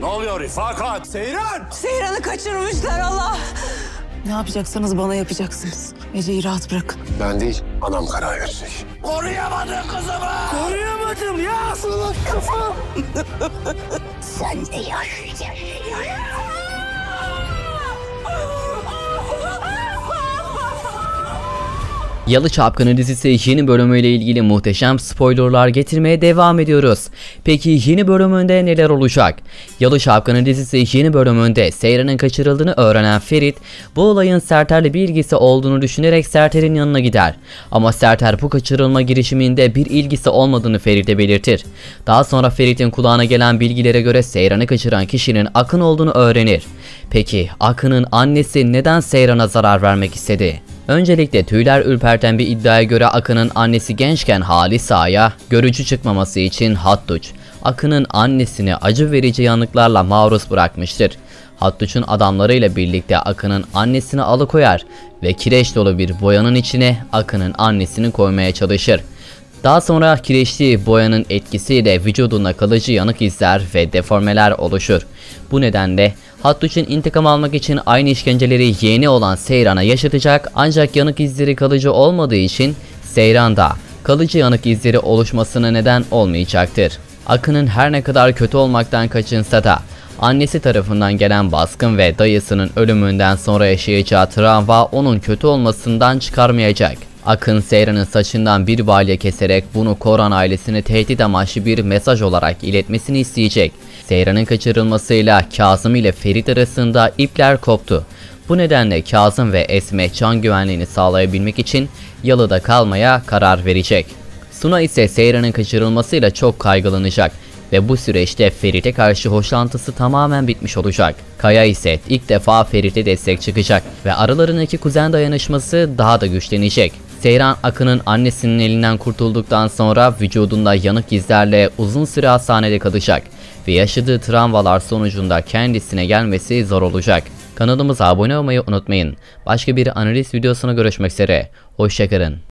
Ne oluyor Rifakat? Seyran! Seyran'ı kaçırmışlar Allah. Ne yapacaksanız bana yapacaksınız. Ece'yi rahat bırakın. Ben değil, anam karar verecek. Koruyamadım kızımı! Koruyamadım ya! Salak kafa! Sen de yaşayacaksın. Yalı Çapkını dizisi yeni bölümüyle ilgili muhteşem spoilerlar getirmeye devam ediyoruz. Peki yeni bölümünde neler olacak? Yalı Çapkını dizisi yeni bölümünde Seyran'ın kaçırıldığını öğrenen Ferit, bu olayın Serter'le bir ilgisi olduğunu düşünerek Serter'in yanına gider. Ama Serter bu kaçırılma girişiminde bir ilgisi olmadığını Ferit'e belirtir. Daha sonra Ferit'in kulağına gelen bilgilere göre Seyran'ı kaçıran kişinin Akın olduğunu öğrenir. Peki Akın'ın annesi neden Seyran'a zarar vermek istedi? Öncelikle tüyler ürperten bir iddiaya göre Akın'ın annesi gençken Halis Ağa'ya görücü çıkmaması için Hattuç, Akın'ın annesini acı verici yanıklarla maruz bırakmıştır. Hattuç'un adamlarıyla birlikte Akın'ın annesini alıkoyar ve kireç dolu bir boyanın içine Akın'ın annesini koymaya çalışır. Daha sonra kireçli boyanın etkisiyle vücudunda kalıcı yanık izler ve deformeler oluşur. Bu nedenle Hattuç'un intikam almak için aynı işkenceleri yeğeni olan Seyran'a yaşatacak, ancak yanık izleri kalıcı olmadığı için Seyran'da kalıcı yanık izleri oluşmasına neden olmayacaktır. Akın'ın her ne kadar kötü olmaktan kaçınsa da annesi tarafından gelen baskın ve dayısının ölümünden sonra yaşayacağı travma onun kötü olmasından çıkarmayacak. Akın Seyran'ın saçından bir balya keserek bunu Koran ailesine tehdit amaçlı bir mesaj olarak iletmesini isteyecek. Seyran'ın kaçırılmasıyla Kazım ile Ferit arasında ipler koptu. Bu nedenle Kazım ve Esme can güvenliğini sağlayabilmek için Yalı'da kalmaya karar verecek. Suna ise Seyran'ın kaçırılmasıyla çok kaygılanacak ve bu süreçte Ferit'e karşı hoşlantısı tamamen bitmiş olacak. Kaya ise ilk defa Ferit'e destek çıkacak ve aralarındaki kuzen dayanışması daha da güçlenecek. Seyran Akın'ın annesinin elinden kurtulduktan sonra vücudunda yanık izlerle uzun süre hastanede kalacak ve yaşadığı travmalar sonucunda kendisine gelmesi zor olacak. Kanalımıza abone olmayı unutmayın. Başka bir analiz videosuna görüşmek üzere. Hoşça kalın.